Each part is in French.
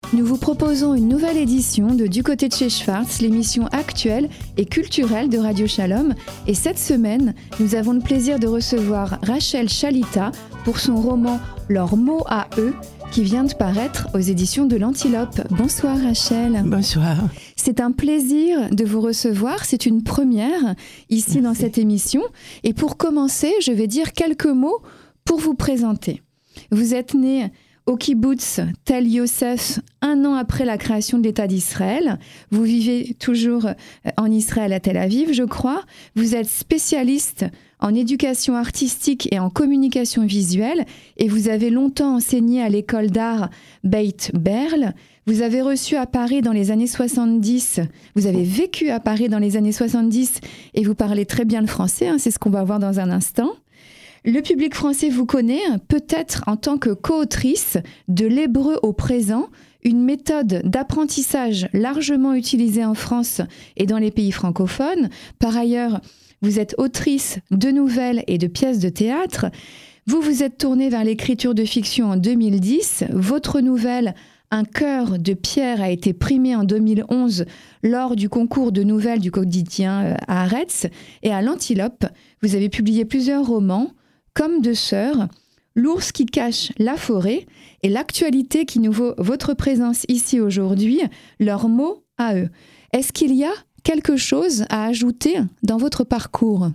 Nous vous proposons une nouvelle édition de Du côté de chez Schwartz, l'émission actuelle et culturelle de Radio Shalom. Et cette semaine, nous avons le plaisir de recevoir Rachel Shalita pour son roman « Leurs mots à eux » qui vient de paraître aux éditions de l'Antilope. Bonsoir Rachel. Bonsoir. C'est un plaisir de vous recevoir, c'est une première ici dans cette émission. Et pour commencer, je vais dire quelques mots pour vous présenter. Vous êtes née au kibbutz Tel Yosef, 1 an après la création de l'État d'Israël. Vous vivez toujours en Israël à Tel Aviv, je crois. Vous êtes spécialiste en éducation artistique et en communication visuelle et vous avez longtemps enseigné à l'école d'art Beit Berl. Vous avez reçu à Paris dans les années 70, vous avez vécu à Paris dans les années 70 et vous parlez très bien le français, c'est ce qu'on va voir dans un instant. Le public français vous connaît peut-être en tant que co-autrice de l'hébreu au présent, une méthode d'apprentissage largement utilisée en France et dans les pays francophones. Par ailleurs, vous êtes autrice de nouvelles et de pièces de théâtre. Vous vous êtes tournée vers l'écriture de fiction en 2010. Votre nouvelle « Un cœur de pierre » a été primée en 2011 lors du concours de nouvelles du quotidien Haaretz. Et à l'Antilope, vous avez publié plusieurs romans, comme Deux sœurs, L'ours qui cache la forêt et l'actualité qui nous vaut votre présence ici aujourd'hui, leurs mots à eux. Est-ce qu'il y a quelque chose à ajouter dans votre parcours?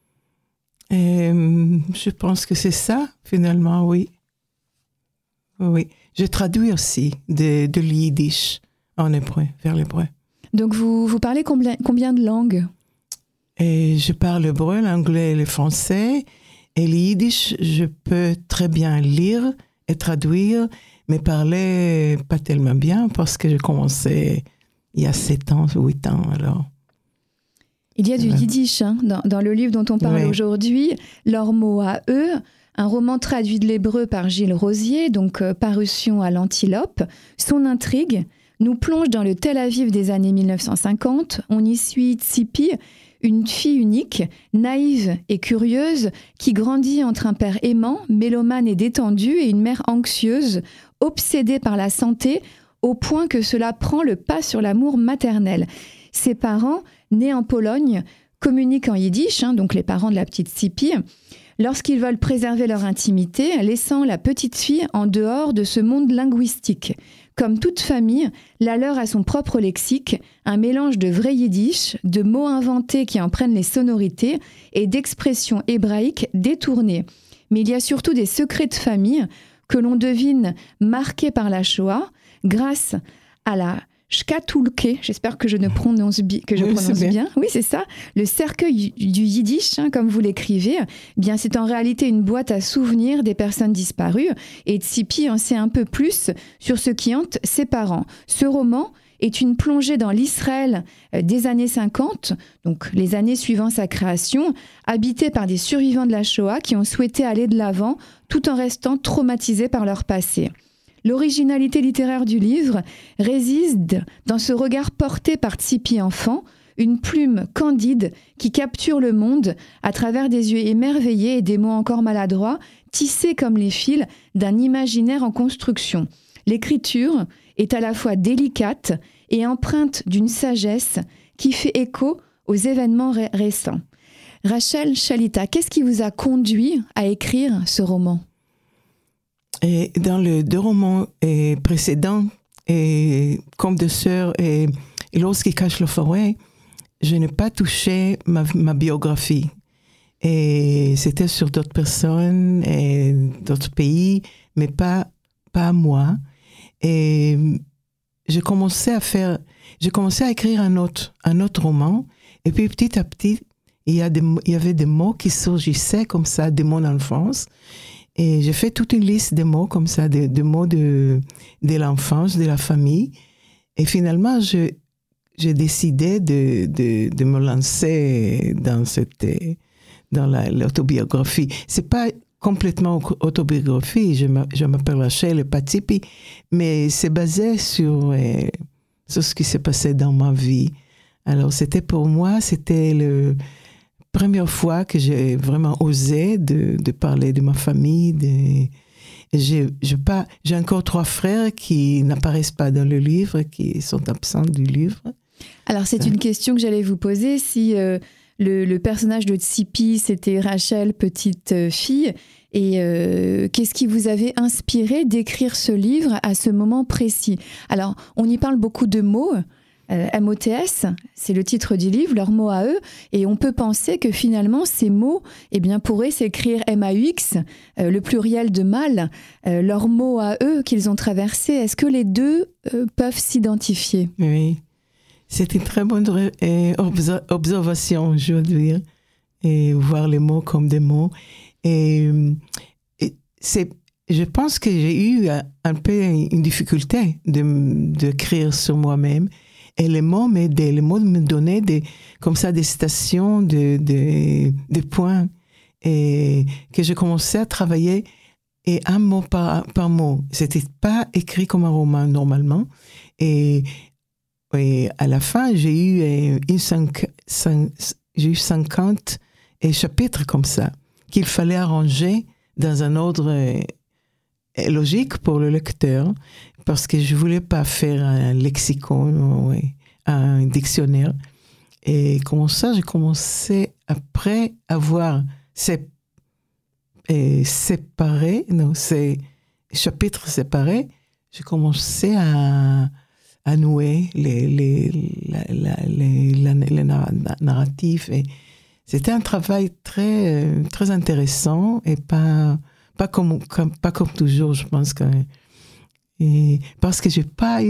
Je pense que c'est ça, finalement, oui. Oui. Je traduis aussi de l'yiddish en hébreu, vers l'hébreu. Donc vous parlez combien de langues? Je parle l'hébreu, l'anglais et le français. Et le yiddish, je peux très bien lire et traduire, mais parler pas tellement bien parce que j'ai commencé il y a 7 ans, 8 ans alors. Il y a du yiddish dans le livre dont on parle aujourd'hui, Leurs mots à eux, un roman traduit de l'hébreu par Gilles Rosier, donc parution à l'Antilope. Son intrigue nous plonge dans le Tel Aviv des années 1950. On y suit Tzipi, une fille unique, naïve et curieuse, qui grandit entre un père aimant, mélomane et détendu, et une mère anxieuse, obsédée par la santé, au point que cela prend le pas sur l'amour maternel. Ses parents, nés en Pologne, communiquent en yiddish, donc les parents de la petite Tzipi, lorsqu'ils veulent préserver leur intimité, laissant la petite fille en dehors de ce monde linguistique. Comme toute famille, la leur a son propre lexique, un mélange de vrai yiddish, de mots inventés qui en prennent les sonorités et d'expressions hébraïques détournées. Mais il y a surtout des secrets de famille que l'on devine marqués par la Shoah grâce à la Shkatulke, j'espère que je prononce bien. Oui, c'est ça. Le cercueil du yiddish, comme vous l'écrivez, bien, c'est en réalité une boîte à souvenirs des personnes disparues. Et Tzipi en sait un peu plus sur ce qui hante ses parents. Ce roman est une plongée dans l'Israël des années 50, donc les années suivant sa création, habité par des survivants de la Shoah qui ont souhaité aller de l'avant tout en restant traumatisés par leur passé. L'originalité littéraire du livre réside dans ce regard porté par Tzipi enfant, une plume candide qui capture le monde à travers des yeux émerveillés et des mots encore maladroits, tissés comme les fils d'un imaginaire en construction. L'écriture est à la fois délicate et empreinte d'une sagesse qui fait écho aux événements récents. Rachel Shalita, qu'est-ce qui vous a conduit à écrire ce roman ? Et dans les 2 romans précédents, comme Deux sœurs et L'ours qui cache la forêt, je n'ai pas touché ma biographie. Et c'était sur d'autres personnes et d'autres pays, mais pas moi. Et j'ai commencé à écrire un autre roman. Et puis petit à petit, il y avait des mots qui surgissaient comme ça de mon enfance. Et j'ai fait toute une liste de mots comme ça, de mots de l'enfance, de la famille. Et finalement, j'ai décidé de me lancer dans l'autobiographie. C'est pas complètement autobiographie. Je m'appelle Rachel, pas Tzipi, mais c'est basé sur ce qui s'est passé dans ma vie. Alors, pour moi, c'était première fois que j'ai vraiment osé de parler de ma famille J'ai encore 3 frères qui n'apparaissent pas dans le livre, qui sont absents du livre. Alors, c'est une question que j'allais vous poser. Si le personnage de Tsipi, c'était Rachel, petite fille, et qu'est-ce qui vous avait inspiré d'écrire ce livre à ce moment précis? Alors, on y parle beaucoup de mots. MOTS, c'est le titre du livre, leurs mots à eux, et on peut penser que finalement ces mots, eh bien, pourraient s'écrire MAUX, le pluriel de mal, leurs mots à eux qu'ils ont traversés. Est-ce que les deux peuvent s'identifier? Oui, c'est une très bonne observation, je veux dire, et voir les mots comme des mots. Et je pense que j'ai eu un peu une difficulté d'écrire sur moi-même. Et les mots m'aidaient, les mots me donnaient comme ça des citations, des points, et que je commençais à travailler, et un mot par mot. C'était pas écrit comme un roman normalement. Et à la fin, j'ai eu 50 chapitres comme ça, qu'il fallait arranger dans un ordre logique pour le lecteur, parce que je voulais pas faire un lexicon, un dictionnaire. Et comme ça, j'ai commencé, après avoir ces chapitres séparés, j'ai commencé à nouer les narratifs. Et c'était un travail très, très intéressant, et pas comme toujours, je pense que. Et parce que j'ai pas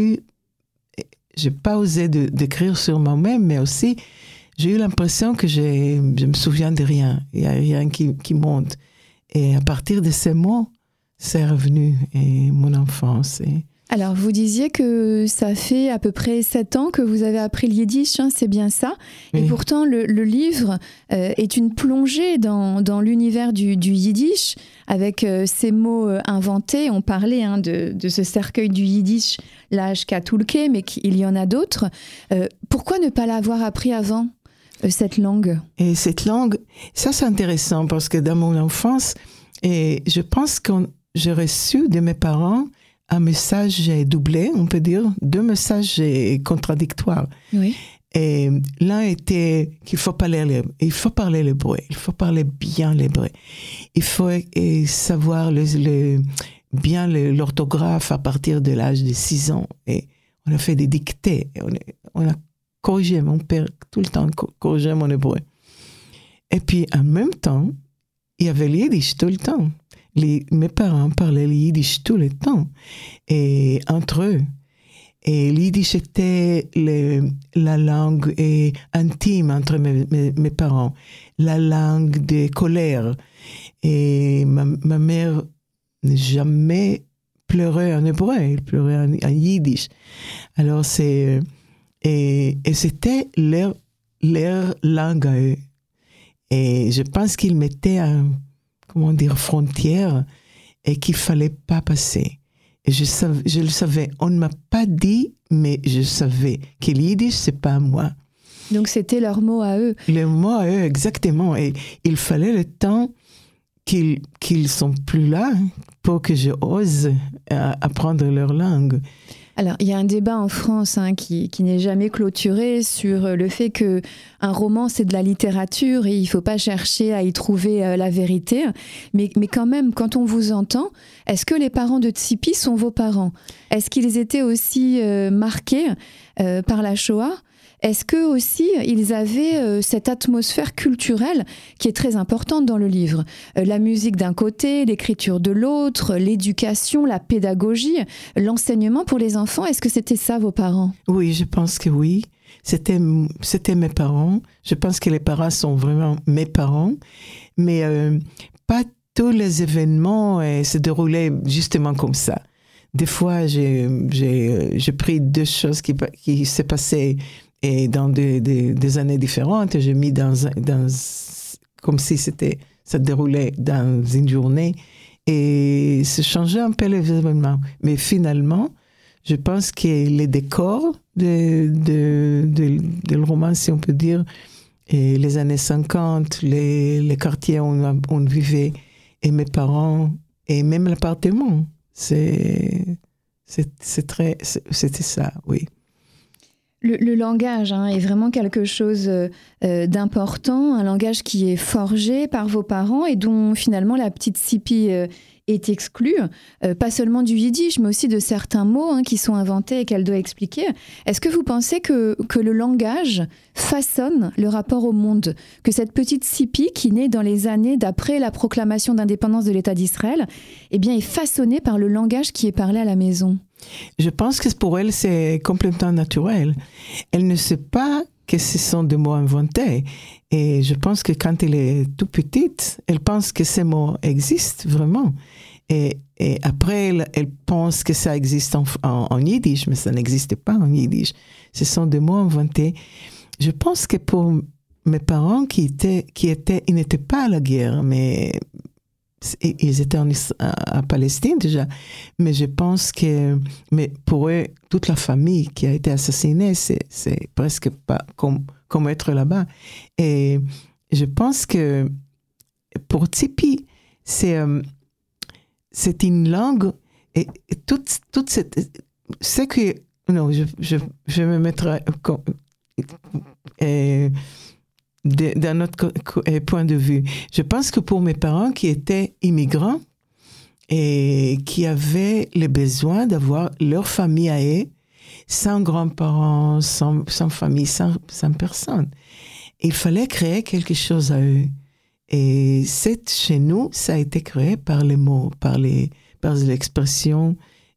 osé d'écrire sur moi-même, mais aussi j'ai eu l'impression que je me souviens de rien. Il y a rien qui monte. Et à partir de ces mots, c'est revenu, et mon enfance. Alors, vous disiez que ça fait à peu près 7 ans que vous avez appris le yiddish, hein, c'est bien ça. Oui. Et pourtant, le livre est une plongée dans l'univers du yiddish, avec ces mots inventés. On parlait de ce cercueil du yiddish, l'Ashka Tulke, mais il y en a d'autres. Pourquoi ne pas l'avoir appris avant, cette langue? Et cette langue, ça c'est intéressant, parce que dans mon enfance, et je pense que j'ai reçu de mes parents un message doublé, on peut dire, 2 messages contradictoires. Oui. Et l'un était qu'il faut parler l'hébreu, il faut parler bien l'hébreu. Il faut savoir bien l'orthographe à partir de l'âge de 6 ans. Et on a fait des dictées, on a corrigé, mon père tout le temps corrigeait mon hébreu. Et puis en même temps, il y avait le yiddish tout le temps. Mes parents parlaient le yiddish tout le temps, et entre eux. Et le yiddish était la langue intime entre mes parents, la langue de colère. Et ma mère n'a jamais pleuré en hébreu, elle pleurait en yiddish. Alors c'était leur langue à eux. Et je pense qu'ils mettaient frontière, et qu'il fallait pas passer. Et je le savais. On ne m'a pas dit, mais je savais que le yiddish, c'est pas moi. Donc c'était leur mot à eux. Les mots à eux, exactement. Et il fallait le temps qu'ils sont plus là pour que je ose apprendre leur langue. Alors, il y a un débat en France qui n'est jamais clôturé sur le fait qu'un roman, c'est de la littérature et il ne faut pas chercher à y trouver la vérité. Mais quand même, quand on vous entend, est-ce que les parents de Tsipi sont vos parents? Est-ce qu'ils étaient aussi marqués par la Shoah? Est-ce qu'eux aussi, ils avaient cette atmosphère culturelle qui est très importante dans le livre? La musique d'un côté, l'écriture de l'autre, l'éducation, la pédagogie, l'enseignement pour les enfants. Est-ce que c'était ça, vos parents? Oui, je pense que oui. C'était mes parents. Je pense que les parents sont vraiment mes parents. Mais pas tous les événements se déroulaient justement comme ça. Des fois, j'ai pris 2 choses qui s'est passées et dans des années différentes, j'ai mis comme si ça déroulait dans une journée, et ça changeait un peu les événements. Mais finalement, je pense que les décors de le roman, si on peut dire, et les années 50, les quartiers où on vivait, et mes parents Et même l'appartement, c'était ça, oui. Le langage est vraiment quelque chose d'important, un langage qui est forgé par vos parents et dont finalement la petite Sipi est exclue, pas seulement du yiddish, mais aussi de certains mots qui sont inventés et qu'elle doit expliquer. Est-ce que vous pensez que le langage façonne le rapport au monde, que cette petite Sipi qui naît dans les années d'après la proclamation d'indépendance de l'État d'Israël, est façonnée par le langage qui est parlé à la maison? Je pense que pour elle, c'est complètement naturel. Elle ne sait pas que ce sont des mots inventés. Et je pense que quand elle est toute petite, elle pense que ces mots existent vraiment. Et après, elle pense que ça existe en yiddish, mais ça n'existe pas en yiddish. Ce sont des mots inventés. Je pense que pour mes parents ils n'étaient pas à la guerre, mais ils étaient à Palestine déjà, mais je pense que pour eux, toute la famille qui a été assassinée, c'est presque pas comme être là-bas. Et je pense que pour Sipi, c'est une langue, et toute cette... C'est que... Non, je vais me mettre... d'un autre point de vue. Je pense que pour mes parents qui étaient immigrants et qui avaient le besoin d'avoir leur famille à eux, sans grands-parents, sans famille, sans personne, il fallait créer quelque chose à eux. Et chez nous, ça a été créé par les mots, par l'expression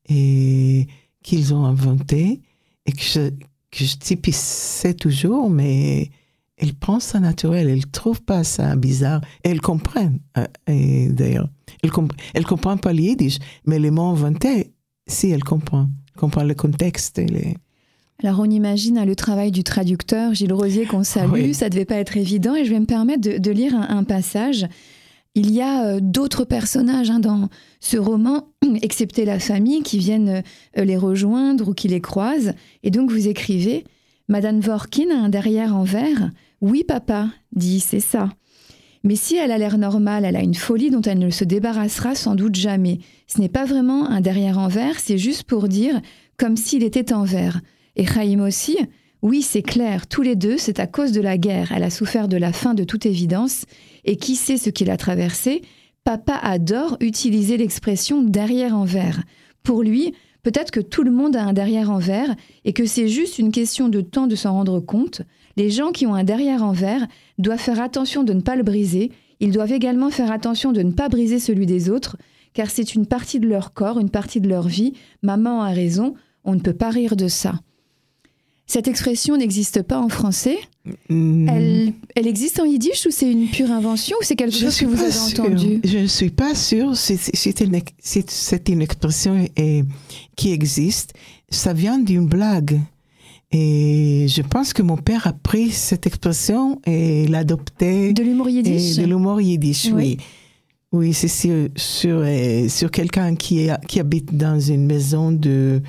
qu'ils ont inventée et que je sais toujours, mais elle prend ça naturel, elle trouve pas ça bizarre. Elle comprend, d'ailleurs. Elle comprend pas le yiddish, mais les mots inventés, si elle comprend. Elle comprend le contexte. Alors on imagine le travail du traducteur, Gilles Rosier, qu'on salue, oui. Ça devait pas être évident, et je vais me permettre de lire un passage. Il y a d'autres personnages dans ce roman, excepté la famille, qui viennent les rejoindre ou qui les croisent. Et donc vous écrivez « Madame Vorkin a un derrière en verre. Oui, papa, dit, c'est ça. Mais si elle a l'air normale, elle a une folie dont elle ne se débarrassera sans doute jamais. Ce n'est pas vraiment un derrière en verre, c'est juste pour dire comme s'il était en verre. Et Chaim aussi, oui, c'est clair, tous les deux, c'est à cause de la guerre. Elle a souffert de la faim de toute évidence. Et qui sait ce qu'il a traversé? Papa adore utiliser l'expression derrière en verre. Pour lui, peut-être que tout le monde a un derrière en verre et que c'est juste une question de temps de s'en rendre compte. Les gens qui ont un derrière en verre doivent faire attention de ne pas le briser. Ils doivent également faire attention de ne pas briser celui des autres, car c'est une partie de leur corps, une partie de leur vie. Maman a raison, on ne peut pas rire de ça. Cette expression n'existe pas en français. Elle existe en yiddish ou c'est une pure invention ou c'est quelque chose que vous avez entendu? Je ne suis pas sûre. C'est une expression qui existe. Ça vient d'une blague. Et je pense que mon père a pris cette expression et l'a adoptée. De l'humour yiddish? De l'humour yiddish, oui. Oui, c'est sur quelqu'un qui habite dans une maison de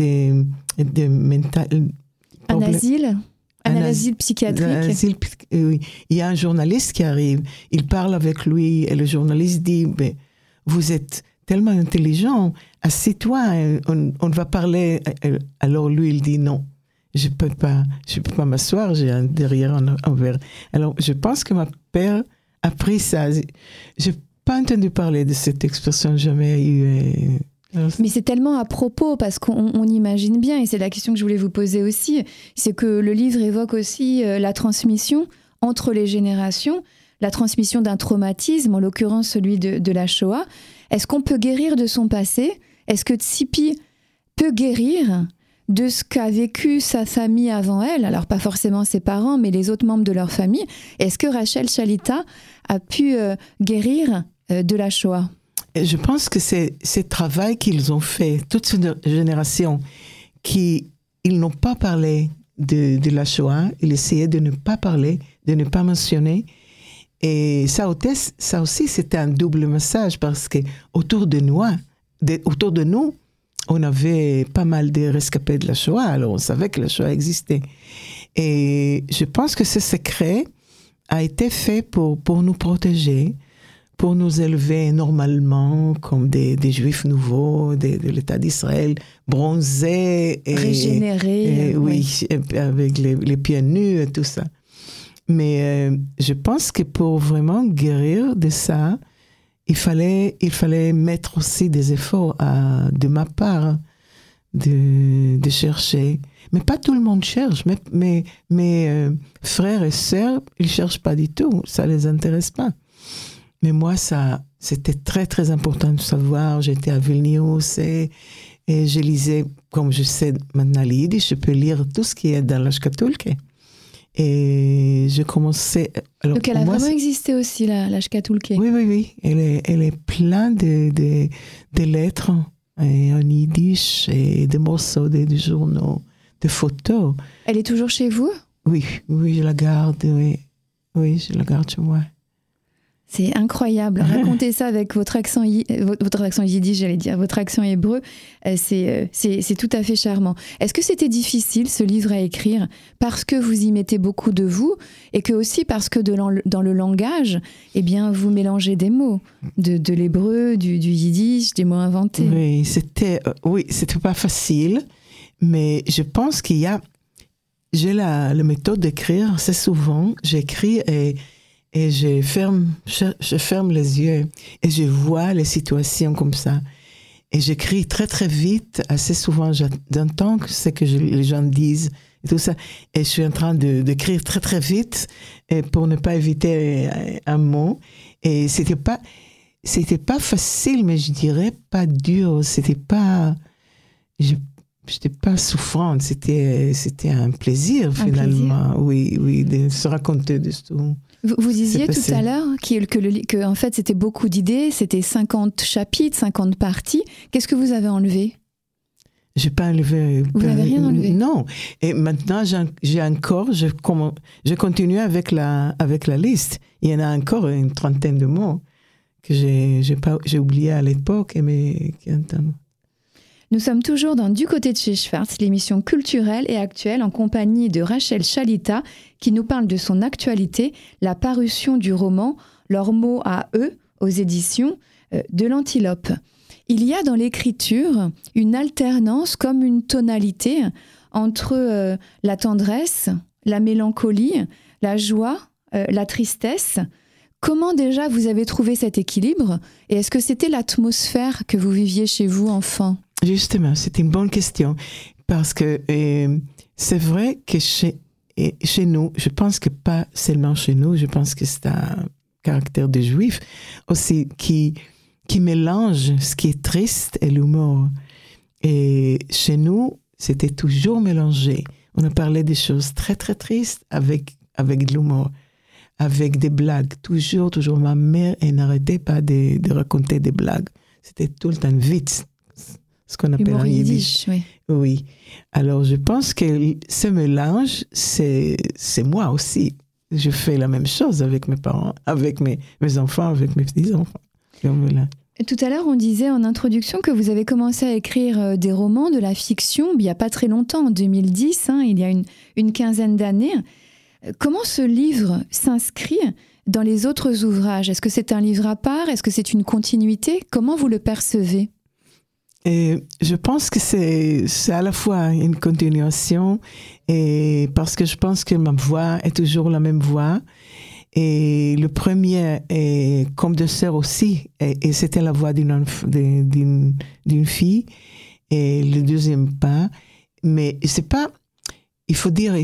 mental... Un asile? Un asile psychiatrique? Oui. Il y a un journaliste qui arrive, il parle avec lui et le journaliste dit « Vous êtes tellement intelligent, assieds-toi, on va parler. » Alors lui, il dit « Non. Je peux pas m'asseoir, j'ai un derrière en verre. » Alors, je pense que mon père a pris ça. Je n'ai pas entendu parler de cette expression, jamais eu... Mais c'est tellement à propos, parce qu'on imagine bien, et c'est la question que je voulais vous poser aussi, c'est que le livre évoque aussi la transmission entre les générations, la transmission d'un traumatisme, en l'occurrence celui de la Shoah. Est-ce qu'on peut guérir de son passé? Est-ce que Tsipi peut guérir de ce qu'a vécu sa famille avant elle? Alors pas forcément ses parents, mais les autres membres de leur famille. Est-ce que Rachel Shalita a pu guérir de la Shoah? Je pense que c'est ce travail qu'ils ont fait, toute cette génération, ils n'ont pas parlé de la Shoah, ils essayaient de ne pas parler, de ne pas mentionner. Et ça aussi, c'était un double message parce que autour de nous, on avait pas mal de rescapés de la Shoah, alors on savait que la Shoah existait. Et je pense que ce secret a été fait pour nous protéger, pour nous élever normalement comme des juifs nouveaux de l'État d'Israël, bronzés. Régénérés. Oui, avec les pieds nus et tout ça. Mais je pense que pour vraiment guérir de ça, il fallait mettre aussi des efforts de ma part de chercher. Mais pas tout le monde cherche. Mes frères et sœurs, ils cherchent pas du tout. Ça les intéresse pas. Mais moi, c'était très, très important de savoir. J'étais à Vilnius et je lisais, comme je sais maintenant le yiddish, je peux lire tout ce qui est dans la shkatulke. Et je commençais... Alors, donc elle a vraiment existé aussi, la shkatulke. Oui. Elle est pleine de lettres en yiddish et de morceaux, de journaux, de photos. Elle est toujours chez vous? Oui, je la garde, oui, je la garde chez moi. C'est incroyable. Racontez ça avec votre accent yiddish, j'allais dire, votre accent hébreu. C'est tout à fait charmant. Est-ce que c'était difficile, ce livre à écrire, parce que vous y mettez beaucoup de vous, et que aussi parce que dans le langage, eh bien, vous mélangez des mots, de l'hébreu, du yiddish, des mots inventés? Oui, c'était pas facile, mais je pense j'ai la méthode d'écrire. Assez souvent, j'écris et je ferme les yeux et je vois les situations comme ça. Et j'écris très, très vite. Assez souvent, j'entends ce que les gens disent et tout ça. Et je suis en train d'écrire très, très vite pour ne pas éviter un mot. Et c'était pas facile, mais je dirais pas dur. J'étais pas souffrante. C'était un plaisir, finalement. Plaisir. Oui, de se raconter de tout. Vous disiez tout à l'heure que en fait, c'était beaucoup d'idées, c'était 50 chapitres, 50 parties. Qu'est-ce que vous avez enlevé? Je n'ai pas enlevé. Vous n'avez rien enlevé? Non. Et maintenant, je continue avec la liste. Il y en a encore une trentaine de mots que j'ai oublié à l'époque. Nous sommes toujours dans Du côté de chez Schwartz, l'émission culturelle et actuelle en compagnie de Rachel Chalita qui nous parle de son actualité, la parution du roman Leurs mots à eux aux éditions de l'Antilope. Il y a dans l'écriture une alternance comme une tonalité entre la tendresse, la mélancolie, la joie, la tristesse. Comment déjà vous avez trouvé cet équilibre et est-ce que c'était l'atmosphère que vous viviez chez vous enfant? Justement, c'est une bonne question parce que c'est vrai que chez nous, je pense que pas seulement chez nous, je pense que c'est un caractère de juif aussi qui mélange ce qui est triste et l'humour. Et chez nous, c'était toujours mélangé. On a parlé des choses très très tristes avec de l'humour, avec des blagues. Toujours. Ma mère, elle n'arrêtait pas de raconter des blagues. C'était tout le temps vite. Ce qu'on appelle en yiddish. Oui. Alors, je pense que ce mélange, c'est moi aussi. Je fais la même chose avec mes parents, avec mes enfants, avec mes petits-enfants. Tout à l'heure, on disait en introduction que vous avez commencé à écrire des romans, de la fiction, il n'y a pas très longtemps, en 2010, il y a une quinzaine d'années. Comment ce livre s'inscrit dans les autres ouvrages? Est-ce que c'est un livre à part? Est-ce que c'est une continuité? Comment vous le percevez? Et je pense que c'est à la fois une continuation et parce que je pense que ma voix est toujours la même voix. Et le premier est comme de sœur aussi. Et c'était la voix d'une fille. Et le deuxième pas. Mais c'est pas, il faut dire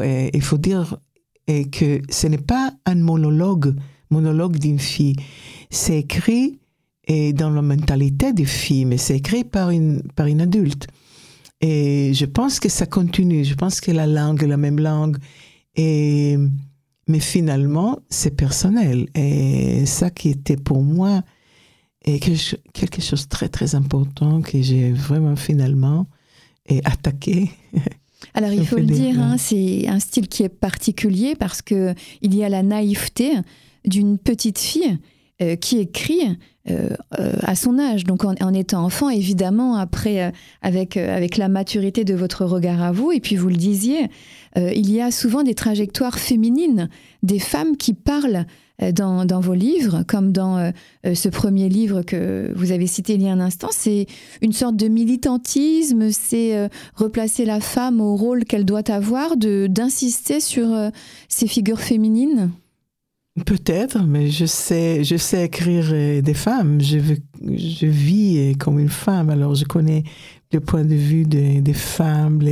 que ce n'est pas un monologue d'une fille. C'est écrit et dans la mentalité des filles, mais c'est écrit par une adulte. Et je pense que ça continue. Je pense que la langue est la même langue. Mais finalement, c'est personnel. Et ça qui était pour moi quelque chose de très, très important que j'ai vraiment finalement attaqué. Alors, il faut le dire, c'est un style qui est particulier parce qu'il y a la naïveté d'une petite fille qui écrit à son âge, donc en étant enfant, évidemment, après, avec la maturité de votre regard à vous, et puis vous le disiez, il y a souvent des trajectoires féminines, des femmes qui parlent dans vos livres, comme dans ce premier livre que vous avez cité il y a un instant. C'est une sorte de militantisme, c'est replacer la femme au rôle qu'elle doit avoir, d'insister sur ces figures féminines. Peut-être, mais je sais écrire des femmes. Je vis comme une femme, alors je connais le point de vue des femmes,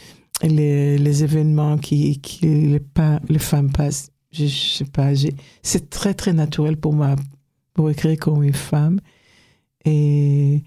les événements les femmes passent. Je sais pas, c'est très très naturel pour moi pour écrire comme une femme. Et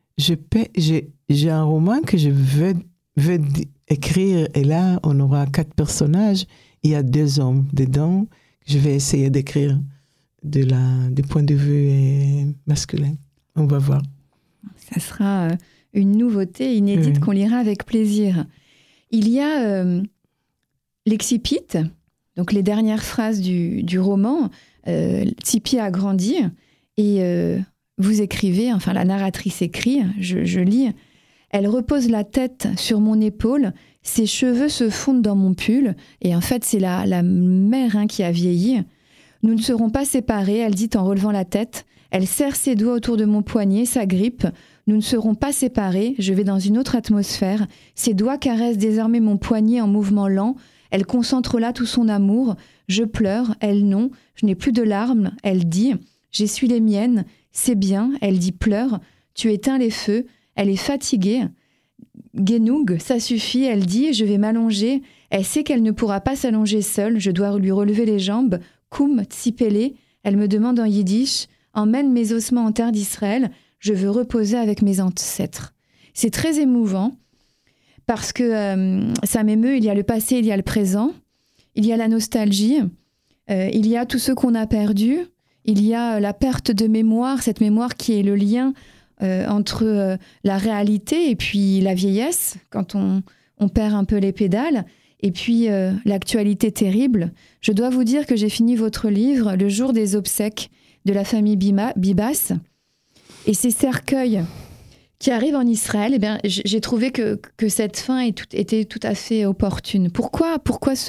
j'ai un roman que je veux écrire, et là on aura 4 personnages. Il y a 2 hommes dedans. Je vais essayer d'écrire du point de vue masculin. On va voir. Ça sera une nouveauté inédite qu'on lira avec plaisir. Il y a l'excipit, donc les dernières phrases du roman. Tsipi a grandi et vous écrivez, enfin la narratrice écrit, je lis, « Elle repose la tête sur mon épaule, ses cheveux se fondent dans mon pull. » Et en fait, c'est la mère qui a vieilli. « Nous ne serons pas séparés, elle dit en relevant la tête. Elle serre ses doigts autour de mon poignet, s'agrippe. Nous ne serons pas séparés, je vais dans une autre atmosphère. Ses doigts caressent désormais mon poignet en mouvement lent. Elle concentre là tout son amour. Je pleure, elle non. Je n'ai plus de larmes, elle dit. J'essuie les miennes. C'est bien, elle dit pleure. Tu éteins les feux. Elle est fatiguée. Guénoug, ça suffit, elle dit, je vais m'allonger. Elle sait qu'elle ne pourra pas s'allonger seule, je dois lui relever les jambes. Koum, tsipele, elle me demande en yiddish, emmène mes ossements en terre d'Israël, je veux reposer avec mes ancêtres. C'est très émouvant, parce que ça m'émeut, il y a le passé, il y a le présent, il y a la nostalgie, il y a tout ce qu'on a perdu, il y a la perte de mémoire, cette mémoire qui est le lien entre la réalité et puis la vieillesse, quand on perd un peu les pédales, et puis l'actualité terrible. Je dois vous dire que j'ai fini votre livre le jour des obsèques de la famille Bibas, et ces cercueils qui arrivent en Israël, eh bien, j'ai trouvé que cette fin était tout à fait opportune. Pourquoi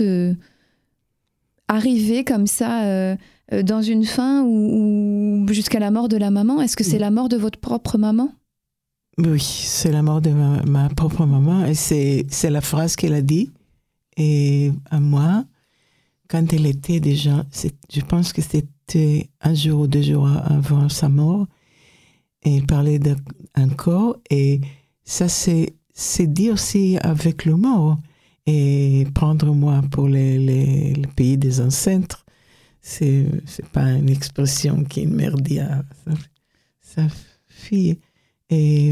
arriver comme ça dans une fin ou jusqu'à la mort de la maman? Est-ce que c'est la mort de votre propre maman? Oui, c'est la mort de ma propre maman, et c'est la phrase qu'elle a dit. Et à moi, quand elle était déjà, je pense que c'était 1 jour ou 2 jours avant sa mort, et elle parlait d'un corps, et ça c'est dit aussi avec l'humour, et prendre moi pour le pays des ancêtres. C'est pas une expression qui mère dit à sa fille. Et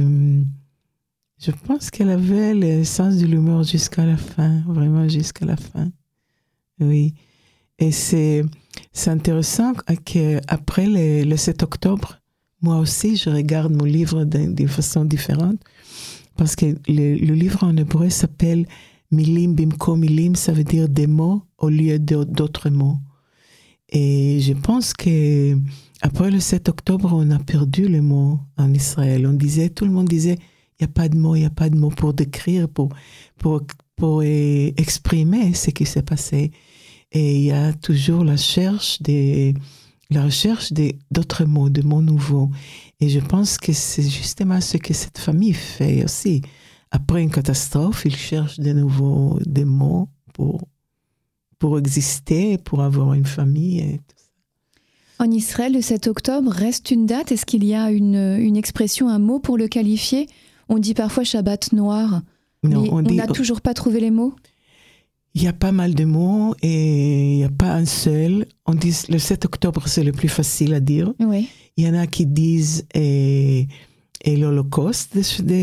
je pense qu'elle avait le sens de l'humour jusqu'à la fin, vraiment jusqu'à la fin. Oui. Et c'est intéressant qu'après le 7 octobre, moi aussi, je regarde mon livre d'une façon différente, parce que le livre en hébreu s'appelle Milim bimkom milim, ça veut dire des mots au lieu d'autres mots. Et je pense que après le 7 octobre, on a perdu les mots en Israël. Tout le monde disait, il n'y a pas de mots pour décrire, pour exprimer ce qui s'est passé. Et il y a toujours la recherche d'autres mots, de mots nouveaux. Et je pense que c'est justement ce que cette famille fait aussi. Après une catastrophe, ils cherchent de nouveau des mots pour exister, pour avoir une famille et tout ça. En Israël, le 7 octobre reste une date. Est-ce qu'il y a une expression, un mot pour le qualifier? On dit parfois Shabbat noir, non, mais on n'a toujours pas trouvé les mots. Il y a pas mal de mots et il n'y a pas un seul. On dit le 7 octobre, c'est le plus facile à dire. Oui. Il y en a qui disent et l'Holocauste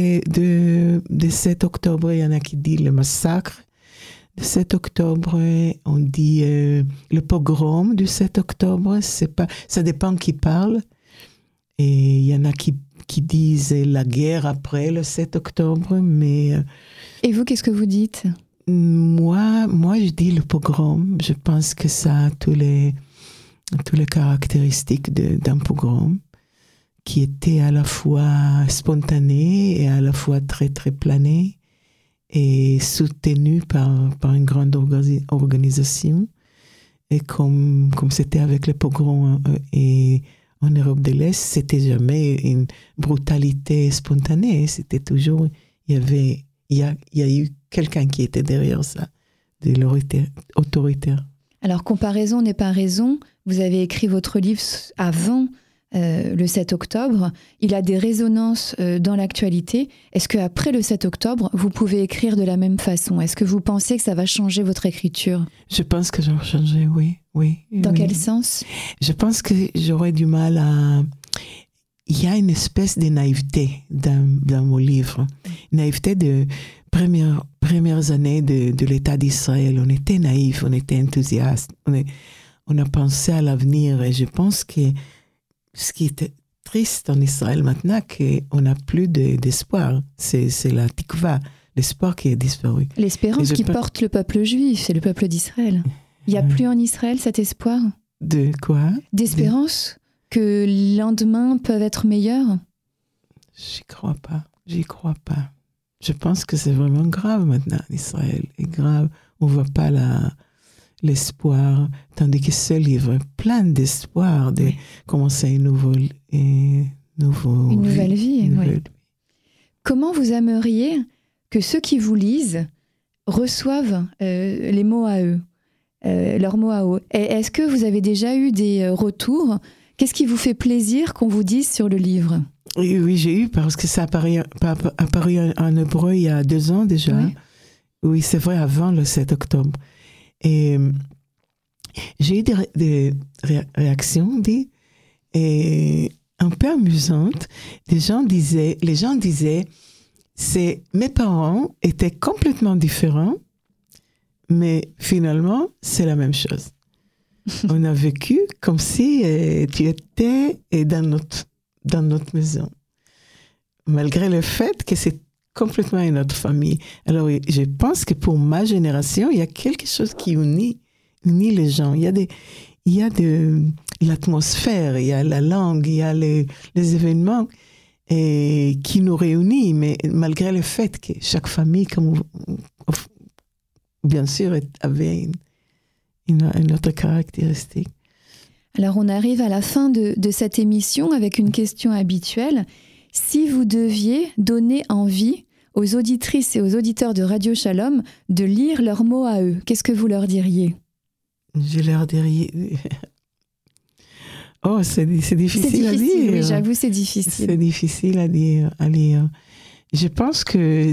de 7 octobre. Il y en a qui disent le massacre du 7 octobre. On dit le pogrom du 7 octobre. Ça dépend qui parle. Et il y en a qui disent la guerre après le 7 octobre. Mais, et vous, qu'est-ce que vous dites? Moi, je dis le pogrom. Je pense que ça a tous les caractéristiques d'un pogrom, qui était à la fois spontané et à la fois très, très plané et soutenu par une grande organisation. Et comme c'était avec les pogroms et en Europe de l'Est, c'était jamais une brutalité spontanée. C'était toujours, il y a eu quelqu'un qui était derrière ça, de l'autoritaire. Alors, comparaison n'est pas raison. Vous avez écrit votre livre avant le 7 octobre. Il a des résonances dans l'actualité. Est-ce qu'après le 7 octobre, vous pouvez écrire de la même façon? Est-ce que vous pensez que ça va changer votre écriture? Je pense que ça va changer, oui. Dans quel sens? Je pense que j'aurais du mal à... Il y a une espèce de naïveté dans mon livre. Naïveté de premières années de l'État d'Israël. On était naïfs, on était enthousiastes. On a pensé à l'avenir. Et je pense que ce qui est triste en Israël maintenant, qu'on n'a plus d'espoir. C'est la tikva, l'espoir qui est disparu. L'espérance qui porte le peuple juif, c'est le peuple d'Israël. Il n'y a plus en Israël cet espoir? De quoi? D'espérance que les lendemains peuvent être meilleurs? J'y crois pas. Je pense que c'est vraiment grave maintenant en Israël. C'est grave. On ne voit pas l'espoir, tandis que ce livre est plein d'espoir de commencer une nouvelle vie. Oui. Comment vous aimeriez que ceux qui vous lisent reçoivent les mots à eux, leurs mots à eux? Est-ce que vous avez déjà eu des retours? Qu'est-ce qui vous fait plaisir qu'on vous dise sur le livre? Oui, j'ai eu, parce que ça a apparu en hébreu il y a 2 ans déjà. Oui, c'est vrai, avant le 7 octobre. Et j'ai eu des réactions un peu amusantes. Les gens disaient, mes parents étaient complètement différents, mais finalement, c'est la même chose. On a vécu comme si tu étais dans notre maison, malgré le fait que c'est complètement une autre famille. Alors, je pense que pour ma génération, il y a quelque chose qui unit les gens. Il y a l'atmosphère, il y a la langue, il y a les événements qui nous réunissent, mais malgré le fait que chaque famille, bien sûr, avait une autre caractéristique. Alors, on arrive à la fin de cette émission avec une question habituelle. Si vous deviez donner envie aux auditrices et aux auditeurs de Radio Shalom de lire leurs mots à eux, qu'est-ce que vous leur diriez? Je leur dirais... Oh, c'est difficile à dire. Oui, j'avoue, c'est difficile. C'est difficile à lire. Je pense que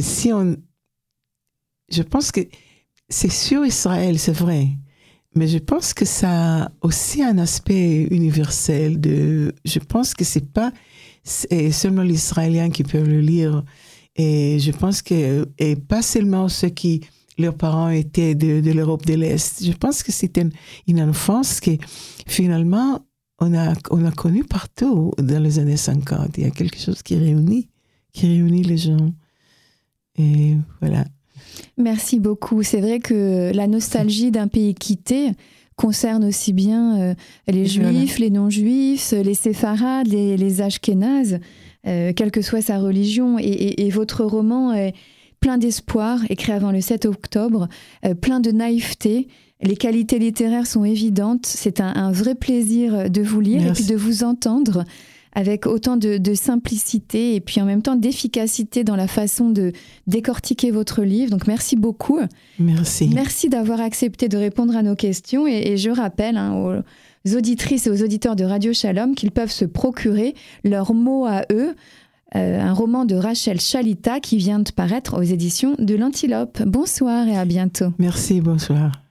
c'est sur Israël, c'est vrai. Mais je pense que ça a aussi un aspect universel. Je pense que c'est pas seulement les Israéliens qui peuvent le lire. Et je pense que, et pas seulement ceux qui, leurs parents étaient de l'Europe de l'Est. Je pense que c'était une enfance que finalement, on a connu partout dans les années 50. Il y a quelque chose qui réunit les gens. Et voilà. Merci beaucoup. C'est vrai que la nostalgie d'un pays quitté concerne aussi bien les juifs, les non-juifs, les séfarades, les ashkénazes, quelle que soit sa religion. Et votre roman est plein d'espoir, écrit avant le 7 octobre, plein de naïveté. Les qualités littéraires sont évidentes. C'est un vrai plaisir de vous lire. Merci. Et puis de vous entendre avec autant de simplicité et puis en même temps d'efficacité dans la façon de décortiquer votre livre. Donc merci beaucoup. Merci. Merci d'avoir accepté de répondre à nos questions. Et je rappelle aux auditrices et aux auditeurs de Radio Shalom qu'ils peuvent se procurer leurs mots à eux, un roman de Rachel Shalita qui vient de paraître aux éditions de l'Antilope. Bonsoir et à bientôt. Merci, bonsoir.